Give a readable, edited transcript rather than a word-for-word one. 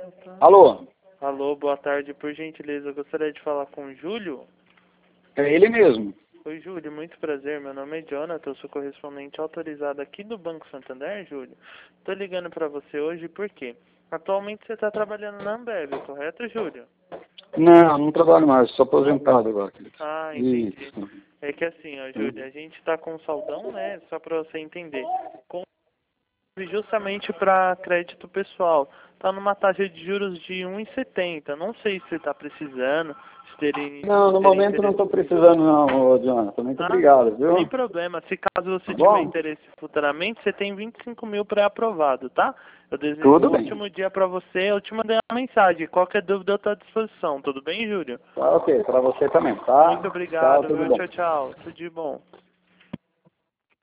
Alô? Alô, boa tarde. Por gentileza, eu gostaria de falar com o Júlio. É ele mesmo. Oi, Júlio, muito prazer. Meu nome é Jonathan, eu sou correspondente autorizado aqui do Banco Santander, Júlio. Estou ligando para você hoje porque atualmente você está trabalhando na Ambev, correto, Júlio? Não trabalho mais, sou aposentado agora. Ah, entendi. Isso. É que assim, ó, Júlio, a gente está com um saldão, né? Só para você entender. Justamente para crédito pessoal. Está numa taxa de juros de 1,70. Não sei se você está precisando, se teria, Não, no teria momento não interesse. estou precisando não, ô, Jonathan. Muito obrigado, Sem viu? problema. Se caso você Tá tiver bom? interesse futuramente, você tem 25 mil pré-aprovado, tá? Eu desejo Tudo um bem. ótimo dia para você. Eu te mandei uma mensagem. Qualquer dúvida eu estou à disposição. Tudo bem, Júlio? Tá ok, para você também, tá? Muito Tchau, obrigado, tudo viu? bom. Tchau, tchau. Tudo de bom.